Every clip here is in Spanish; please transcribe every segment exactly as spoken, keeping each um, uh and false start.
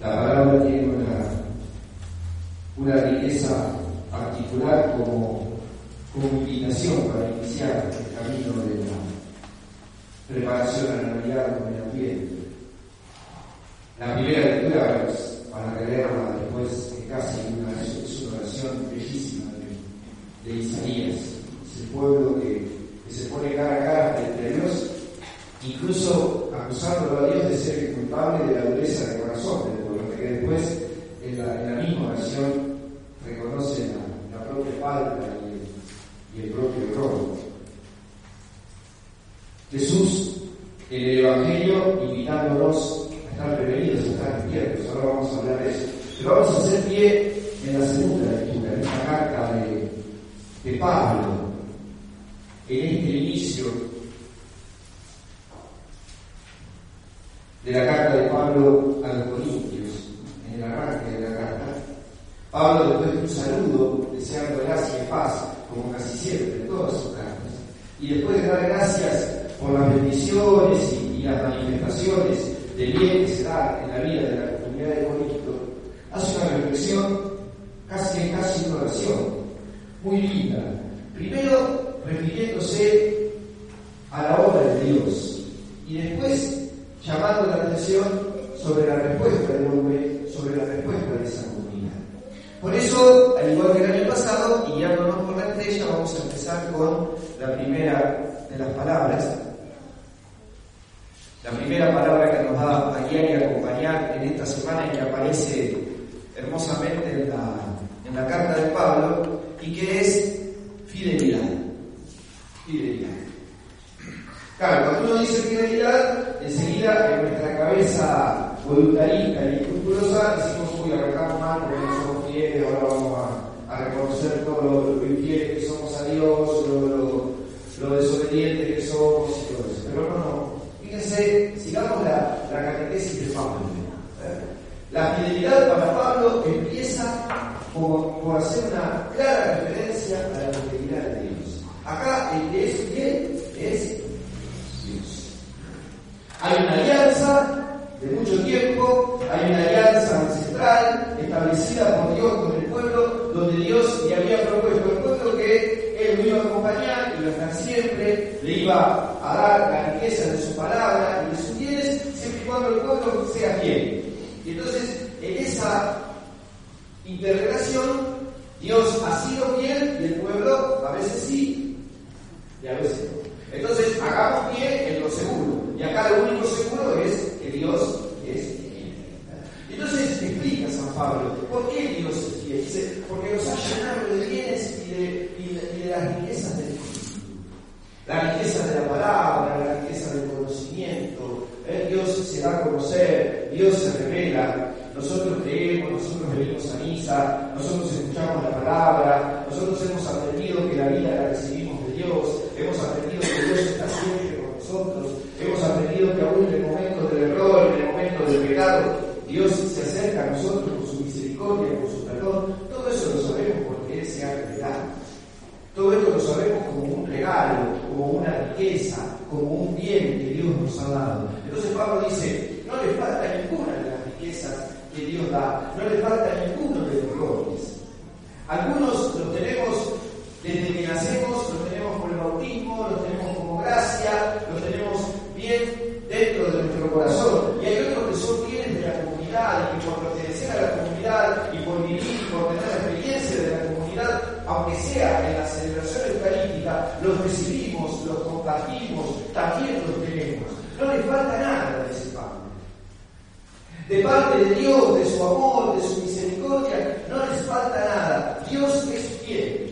La palabra tiene una, una riqueza particular como, como invitación para iniciar el camino de la preparación a la Navidad con el ambiente. La primera lectura es para releerla después de casi una, es una oración bellísima de, de Isaías. Es el pueblo que, que se pone cara a cara frente a Dios, incluso acusándolo a Dios de ser culpable de la dureza de corazón del pueblo, que después en la, en la misma oración reconoce la, la propia falta y el, y el propio error. Jesús en el Evangelio invitándonos a estar prevenidos, a estar despiertos. Ahora vamos a hablar de eso. Pero vamos a hacer pie en la segunda lectura, en esta carta de, de Pablo, en este inicio de la carta de Pablo a los Corintios, en el arranque de la carta. Pablo, después de un saludo, deseando gracia y paz, como casi siempre en todas sus cartas, y después de dar gracias por las bendiciones y, y las manifestaciones de bien que se da en la vida de la comunidad de Corinto, hace una reflexión, casi casi una oración, muy linda. Primero, refiriéndose a la obra de Dios, y después llamando la atención sobre la respuesta del hombre, sobre la respuesta de esa comunidad. Por eso, al igual que el año pasado, y guiándonos por la estrella, vamos a empezar con la primera de las palabras. La primera palabra que nos va a guiar y acompañar en esta semana y que aparece hermosamente en la, en la carta de Pablo, y que es fidelidad. Fidelidad. Claro, cuando uno dice fidelidad, enseguida en nuestra cabeza voluntarista y escrupulosa decimos, uy, arrancamos mal porque no somos fieles, ahora vamos a, a reconocer todo lo, lo infieles que somos a Dios, lo, lo, lo desobedientes que somos y todo eso. Pero no, no. Fíjense, sigamos la, la catequesis de Pablo. ¿eh? La fidelidad para Pablo empieza por, por hacer una clara referencia a la fidelidad de Dios. Acá el que es fiel es Dios. Hay una alianza de mucho tiempo, hay una alianza ancestral establecida por Dios con el pueblo, donde Dios le había propuesto al pueblo que Él lo iba a acompañar y lo estar siempre, le iba a dar la riqueza de su palabra y de sus bienes, siempre y cuando el pueblo sea fiel. Y entonces, en esa interrelación, Dios ha sido fiel y el pueblo a veces sí y a veces no. Entonces, hagamos pie en lo seguro. Y acá lo único seguro es que Dios es fiel. Entonces, explica San Pablo, ¿por qué Dios es fiel? Dice, porque nos ha llenado de bienes y de, y de, y de las riquezas del Espíritu. La riqueza de la palabra, la riqueza del conocimiento. ¿eh? Dios se da a conocer, Dios se revela. Nosotros creemos, nosotros venimos a misa, nosotros escuchamos la palabra, nosotros hemos aprendido que la vida la recibimos de Dios, hemos aprendido que Dios está siempre con nosotros, hemos aprendido que aún en el momento del error, en el momento del pecado, Dios se acerca a nosotros con su misericordia, con su perdón. Todo eso lo sabemos porque Él se ha revelado. Todo esto lo sabemos como un regalo, como una riqueza, como un bien que Dios nos ha dado. Entonces Pablo dice, no le falta ninguna de las riquezas que Dios da, no le falta ninguno de los dones. Algunos los tenemos desde que nacemos, los tenemos por el bautismo, los tenemos como gracia, los tenemos bien dentro de nuestro corazón. Y hay otros que son bienes de la comunidad y que por pertenecer a la comunidad y por vivir y por tener la experiencia de la comunidad, aunque sea en la celebración eucarística, los recibimos, los compartimos, también los tenemos. No le falta nada de ese pan. De parte de Dios, de su amor, de su misericordia, no les falta nada. Dios es fiel.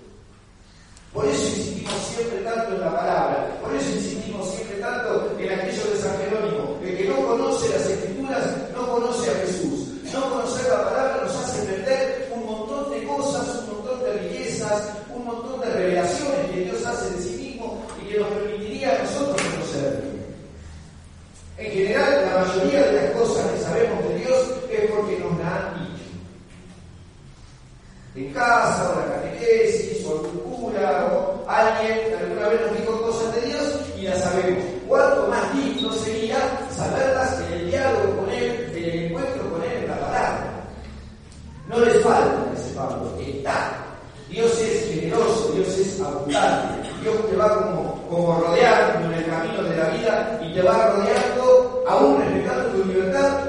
Por eso insistimos siempre tanto en la palabra, por eso insistimos siempre tanto en aquello de San Jerónimo, que el que no conoce las Escrituras no conoce a Jesús. No conocer la palabra nos hace perder un montón de cosas, un montón de riquezas, un montón de revelaciones que Dios hace de sí mismo y que nos permitiría a nosotros conocerlo. En general, la mayoría de las cosas que sabemos de Dios es porque nos la han dicho.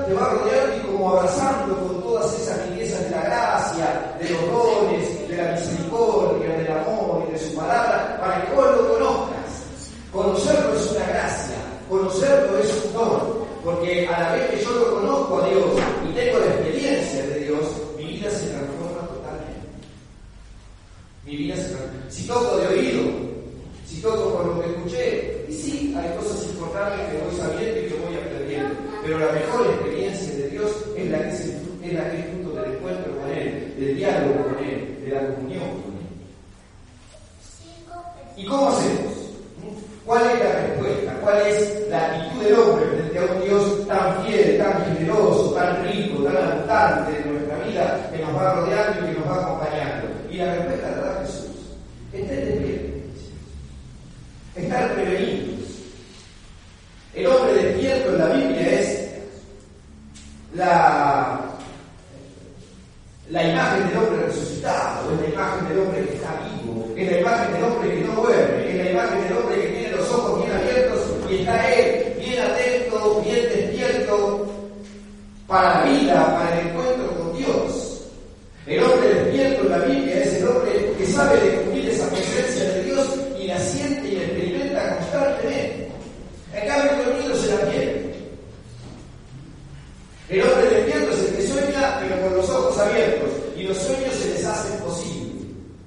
te va rodeando y como abrazando con todas esas riquezas de la gracia, de los dones, de la misericordia, del amor y de su palabra, para que vos lo conozcas. Conocerlo es una gracia, conocerlo es un don, porque a la vez que yo lo conozco a Dios y tengo la experiencia de Dios, mi vida se transforma totalmente. Mi vida se transforma. Si toco de oído, si toco por lo que escuché, y sí, hay cosas importantes que voy sabiendo y que voy aprendiendo, pero la mejor experiencia de Dios es la que es, es la que es fruto del encuentro con Él, del diálogo con Él, de la comunión con Él. ¿Y cómo hacemos? ¿Cuál es la respuesta? ¿Cuál es la actitud del hombre frente a un Dios tan fiel, tan generoso, tan rico, tan abundante en nuestra vida, que nos va rodeando y que nos va acompañando? Y la respuesta la da Jesús. Estén despiertos. Estar prevenidos. El hombre despierto en la Biblia es la, la imagen del hombre resucitado, es la imagen del hombre que está vivo, es la imagen del hombre que no duerme, es la imagen del hombre que tiene los ojos bien abiertos y está él bien atento, bien despierto para la vida, para el encuentro con Dios. El hombre despierto en la Biblia es el hombre que sabe descubrir esa presencia de Dios y la siente y la experimenta constantemente. En cambio, el dormido se la pierde. El hombre despierto es el que sueña, pero con los ojos abiertos, y los sueños se les hacen posibles.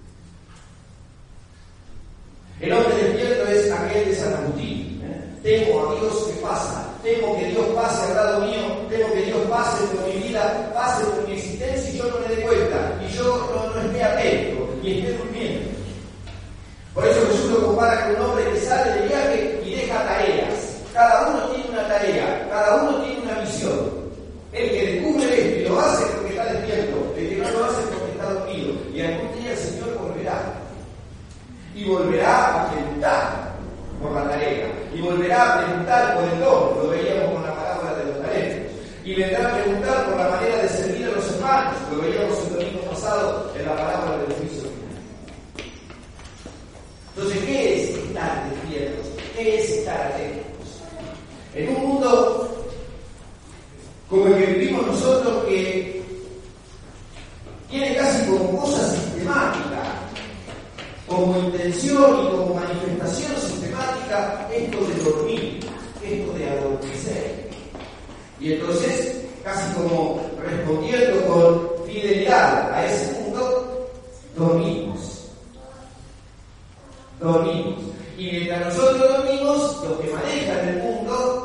El hombre despierto es aquel de San Agustín. ¿eh? Temo a Dios que pasa, temo que Dios pase al lado mío, temo que Dios pase por mi vida, pase por mi existencia y yo no me dé cuenta, y yo no, no esté atento, y esté durmiendo. Por eso Jesús lo compara con un hombre que sale de viaje y deja tareas. Cada uno tiene una tarea, cada uno tiene una misión. El que descubre esto y lo hace porque está despierto, el que no lo hace porque está dormido. Y algún día el Señor volverá. Y volverá a preguntar por la tarea. Y volverá a preguntar por el don. Lo veíamos con la parábola de los talentos. Y vendrá a preguntar por la manera de servir a los hermanos. Lo veíamos el domingo pasado en la parábola del juicio final. Entonces, ¿qué es estar despiertos? ¿Qué es estar atentos? En un mundo como el que vivimos nosotros, que tiene casi como cosa sistemática, como intención y como manifestación sistemática, esto de dormir, esto de adormecer. Y entonces, casi como respondiendo con fidelidad a ese mundo, dormimos. Dormimos. Y mientras nosotros dormimos, los que manejan el mundo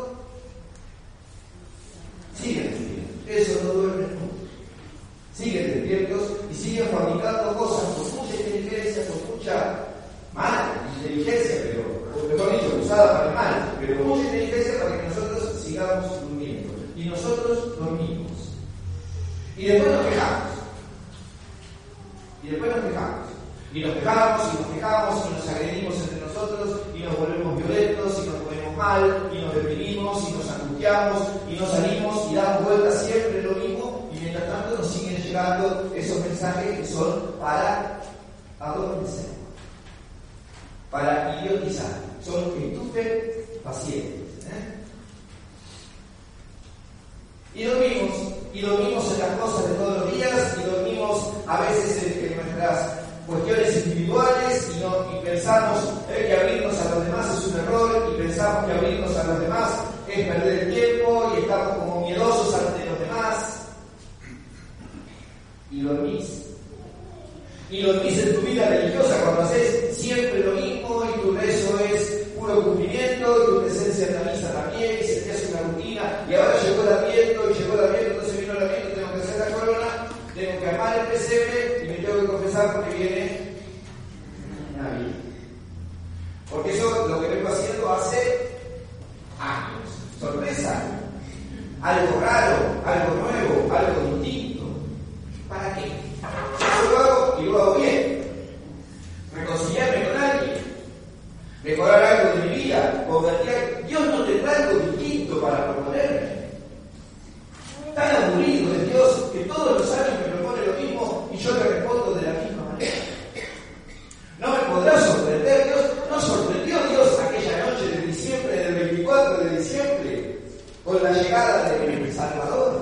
siguen despiertos. Eso no duerme nunca. Siguen despiertos y siguen fabricando cosas con mucha inteligencia, con mucha mala inteligencia, pero, mejor dicho, usada para el mal, pero con mucha inteligencia para que nosotros sigamos durmiendo. Y nosotros dormimos. Y después nos quejamos. Y después nos quejamos. Y nos quejamos, y nos quejamos, y nos agredimos entre nosotros, y nos volvemos violentos, y nos ponemos mal, y nos deprimimos, y nos angustiamos, y nos salimos, y damos vueltas siempre lo mismo, y mientras tanto nos siguen llegando esos mensajes que son para adormecer, para idiotizar, son estupefacientes. ¿eh? Y dormimos, y dormimos en las cosas de todos los días, y dormimos a veces en, en nuestras cuestiones individuales y, no, y pensamos eh, que abrirnos a los demás es un error y pensamos que abrirnos a los demás es perder el tiempo y estamos como miedosos ante los demás y dormís y dormís en tu vida religiosa cuando haces siempre lo mismo y tu rezo es puro cumplimiento y tu presencia en la misa también y se te hace una rutina y ahora llegó el Adviento y llegó el Adviento, entonces vino el Adviento, tengo que hacer la corona, tengo que armar el pesebre y me tengo que confesar porque viene Navidad. Porque eso lo que vengo haciendo hace años. Sorpresa. Algo raro, algo nuevo, algo distinto. ¿Para qué? Yo lo hago y lo hago bien. Reconciliarme con alguien. Mejorar algo de mi vida. Convertir. Dios no tendrá algo distinto para proponerme. Tan aburrido de Dios que todos los años me propone lo mismo y yo le respondo de la misma manera. No me podrá sorprender Dios. No sorprendió Dios aquella noche de diciembre, del veinticuatro de diciembre, con la llegada de mi Salvador.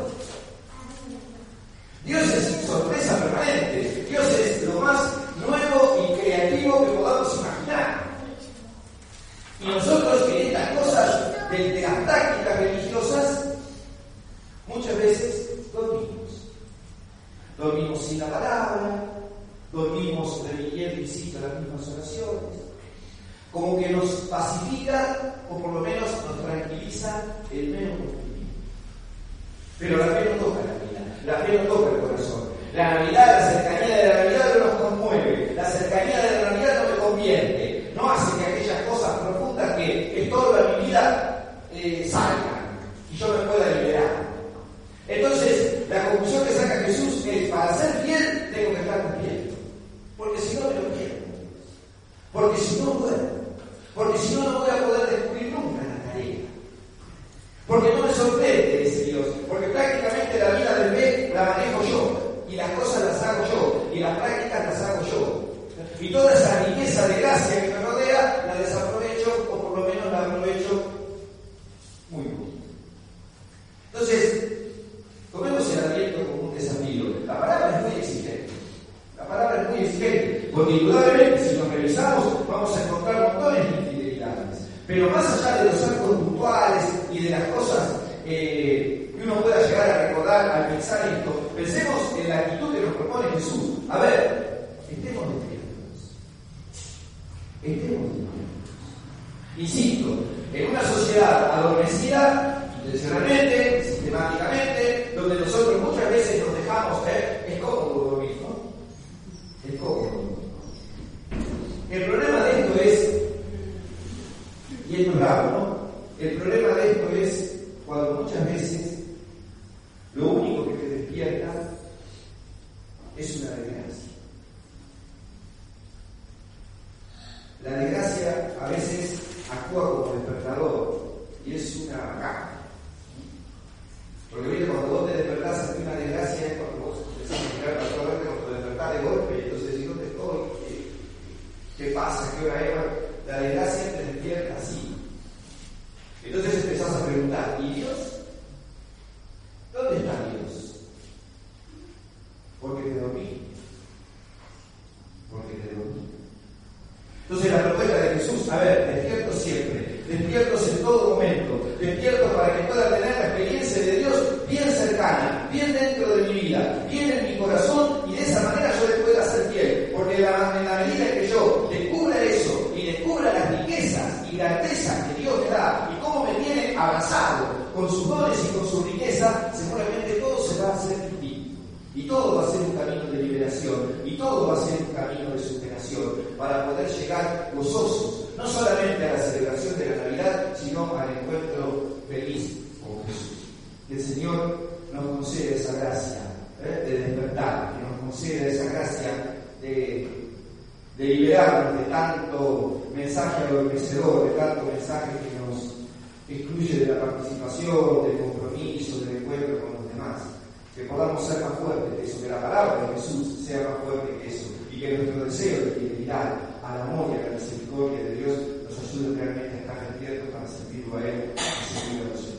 veces dormimos. Dormimos sin la palabra, dormimos repitiendo y cito las mismas oraciones. Como que nos pacifica, o por lo menos nos tranquiliza el menos posible. Pero la fe no toca la vida, la fe no toca el corazón. La Navidad, la cercanía de la Navidad no nos conmueve, la cercanía de la Navidad no me convierte, no hace que aquellas cosas profundas que estorban mi vida eh, salgan y yo me pueda liberar. Entonces, la conclusión que saca Jesús es: para ser fiel tengo que estar despierto, porque si no me lo pierdo, porque si no puedo. Porque si no, no voy a poder descubrir nunca la tarea. Porque no me sorprende ese Dios. Porque prácticamente la vida del fe la manejo yo. Y las cosas las hago yo. Y las prácticas las hago yo. Y toda esa riqueza de gracia que me rodea, la desaprovecho, o por lo menos la aprovecho muy poquito. Entonces, tomemos el Adviento como un desafío. La palabra es muy exigente. La palabra es muy exigente. Porque indudablemente, si nos revisamos, vamos a encontrar montones de infidelidades. Pero más allá de los actos puntuales y de las cosas eh, que uno pueda llegar a recordar al pensar esto, pensemos en la actitud que nos propone Jesús. A ver, estemos despiertos. Estemos despiertos. Insisto, en una sociedad adormecida, intencionalmente, sistemáticamente, donde nosotros muchas veces nos dejamos, ¿eh? es cómodo dormir, ¿no? Es cómodo. El problema de esto es, y esto es raro, ¿no? El problema de esto es cuando muchas veces lo único que te despierta es una desgracia. La desgracia a veces actúa como despertador y es una caja. Porque ¿viste? Cuando vos te despertás ante una desgracia es cuando vos empezás a mirar la otra vez, cuando te despertás de golpe y entonces decís: ¿dónde estoy? ¿Qué pasa? ¿Qué hora es? La desgracia te despierta así. Entonces empezás a preguntar: ¿y Dios? ¿Dónde está Dios? Porque te dormí. Porque te dormí. Entonces la propuesta de Jesús: a ver, despierto siempre, despiertos en todo momento, despiertos para que pueda tener la experiencia de Dios bien cercana, bien dentro de mi vida, bien en mi corazón, y de esa manera yo le pueda ser fiel. Porque la, en la medida que yo descubra eso y descubra las riquezas y grandezas que Dios me da y cómo me tiene abrazado con sus dones y con su riqueza, seguramente todo se va a hacer distinto. Y todo va a ser un camino de liberación, y todo va a ser un camino de superación, para poder llegar gozosos, no solamente a la celebración de la Navidad, sino al encuentro feliz con Jesús. Que el Señor nos conceda esa gracia ¿eh? de despertar, que nos conceda esa gracia de, de liberarnos de tanto mensaje adormecedor, de tanto mensaje que nos excluye de la participación, del compromiso, del encuentro con los demás. Que podamos ser más fuertes que eso, que la palabra de Jesús sea más fuerte que eso, y que nuestro deseo de fidelidad al amor y a la misericordia de Dios nos ayude realmente a estar despiertos para servirlo a Él y servirlo a nosotros.